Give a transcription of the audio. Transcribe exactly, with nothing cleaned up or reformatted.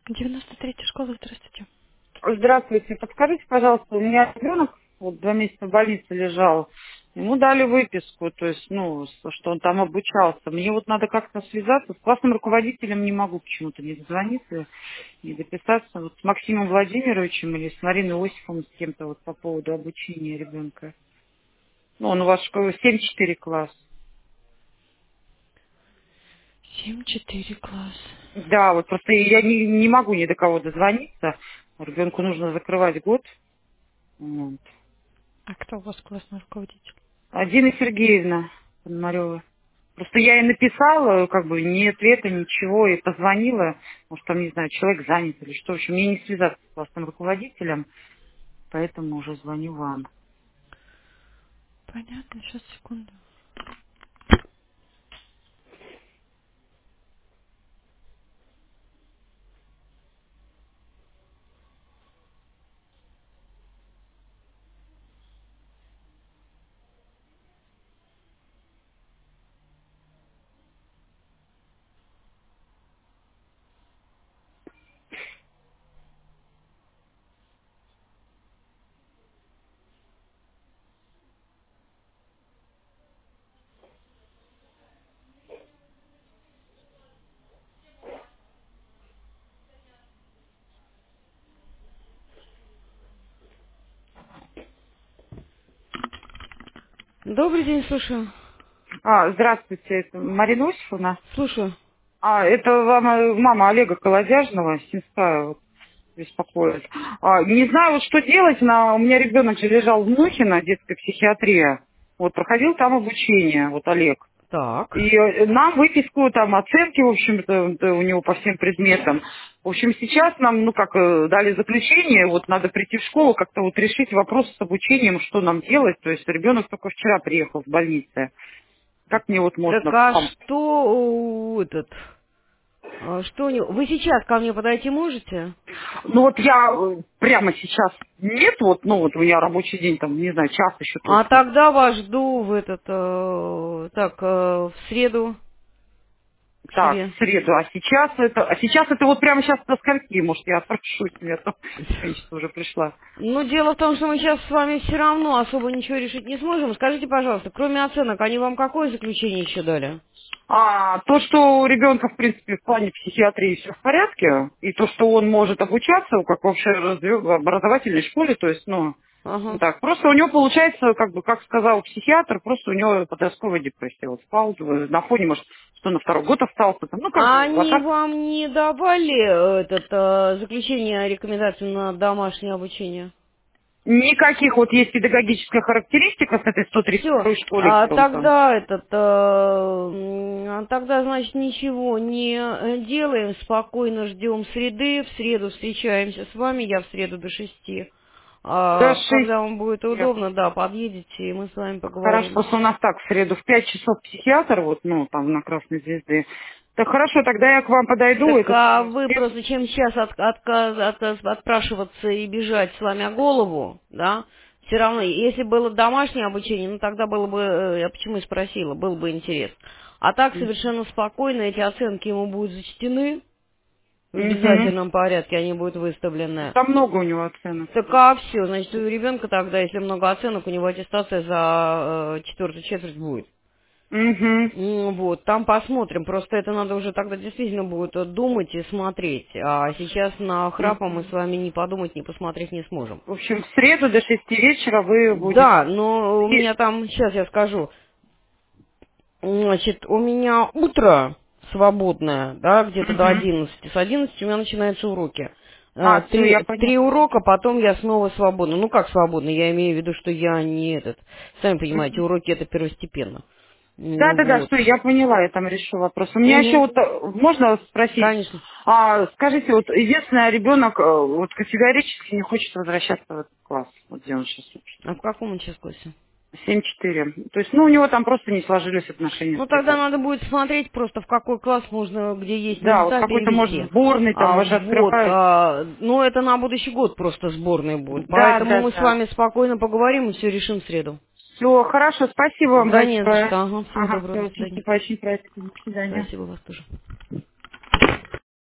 девяносто третья школа, здравствуйте. Здравствуйте. Подскажите, пожалуйста, у меня ребенок вот два месяца в больнице лежал. Ему дали выписку, то есть, ну, с- что он там обучался. Мне вот надо как-то связаться. С классным руководителем не могу почему-то не дозвониться, не дописаться. Вот с Максимом Владимировичем или с Мариной Осиповной, с кем-то вот по поводу обучения ребенка. Ну, он у вас школа семь четыре класс. семь четыре класс. Да, вот просто я не, не могу ни до кого дозвониться. Ребенку нужно закрывать год. Вот. А кто у вас классный руководитель? А Дина Сергеевна Пономарева. Просто я ей написала, как бы, ни ответа, ничего, и позвонила. Может, там, не знаю, человек занят или что. В общем, мне не связаться с классным руководителем, поэтому уже звоню вам. Понятно, сейчас, секунду. Добрый день, слушаю. А, здравствуйте, это Марина Осиповна. Слушаю. А, это вам э, мама Олега Колодяжного, Синская, вот, беспокоит. А, не знаю, вот что делать. На... У меня ребенок же лежал в Мухино, детская психиатрия. Вот, проходил там обучение, вот Олег. Так. И э, нам выписку, там, оценки, в общем-то, да, у него по всем предметам. В общем, сейчас нам, ну, как, э, дали заключение, вот надо прийти в школу, как-то вот решить вопрос с обучением, что нам делать. То есть ребенок только вчера приехал с больницы. Как мне вот Так можно а вам... что у- этот... а Что у него... Вы сейчас ко мне подойти можете? Ну, вот я э, прямо сейчас нет, вот, ну, вот у меня рабочий день, там, не знаю, час еще А точно. тогда вас жду в этот... э, так, э, в среду к Так, себе. в среду. А сейчас это... А сейчас это вот прямо сейчас до скольки? Может, я спрошу, у меня там женщина уже пришла. Ну, дело в том, что мы сейчас с вами все равно особо ничего решить не сможем. Скажите, пожалуйста, кроме оценок, они вам какое заключение еще дали? А то, что у ребенка, в принципе, в плане психиатрии все в порядке, и то, что он может обучаться, как вообще в образовательной школе, то есть, ну, вот Ага. так. Просто у него получается, как бы, как сказал психиатр, просто у него подростковая депрессия. Вот спал э, на фоне, может, что на второй год остался, там, ну, как А бы, а они так вам не давали э, этот э, заключение, рекомендацию на домашнее обучение? никаких вот есть педагогическая характеристика с этой сто тридцать Все. второй школе, А где он там. тогда этот, э, м, а тогда, значит, ничего не э, делаем, спокойно ждем среды, в среду встречаемся с вами, я в среду до шести. До А, когда вам будет шести. удобно, да, подъедете, и мы с вами Хорошо, поговорим. просто у нас так, в среду в пять часов психиатр, вот, ну, там, на Красной Звезде. Так хорошо, тогда я к вам подойду, Так это а в вы среду. просто чем сейчас от, отказ- от- отпрашиваться и бежать, сломя голову, да? Все равно, если было домашнее обучение, ну тогда было бы, э, я почему и спросила, был бы интерес. А так совершенно спокойно эти оценки ему будут зачтены, в Угу. обязательном порядке они будут выставлены. Там много у него оценок. Так а все, значит, у ребенка тогда, если много оценок, у него аттестация за э, четвертую четверть будет. Угу. Ну вот, там посмотрим. Просто это надо уже тогда действительно будет э, думать и смотреть. А сейчас на храпа мы с вами ни подумать, ни посмотреть не сможем. В общем, в среду до шести вечера вы будете. Да, но у И- меня там, сейчас я скажу, значит, у меня утро свободное, да, где-то до Мгм. одиннадцати. С одиннадцати у меня начинаются уроки. А, Э, все, Три, я три поняла. урока, потом я снова свободна. Ну как свободна? Я имею в виду, что я не этот. Сами понимаете, уроки это первостепенно. Да, Ну да, да, вот. что я поняла, я там решу вопрос. У меня еще Угу. вот э, можно спросить, Конечно. а, скажите, вот единственное, ребенок э, вот категорически не хочет возвращаться в этот класс, вот где он сейчас учится. А в каком он сейчас классе? семь четыре. То есть, ну, у него там просто не сложились отношения Ну, с тогда преподавателем. надо будет смотреть просто, в какой класс можно, где есть Да, вот места, какой-то, может, перевести. сборный там А, уже вот, открывают. а, ну, это на будущий год просто сборные будут. Да, Поэтому да, мы с да. вами спокойно поговорим и все решим в среду. Все, хорошо, спасибо вам Да не за большое. что. Ага, всего Ага, доброго, все, до очень свидания. очень праздник. До свидания. Спасибо вас тоже.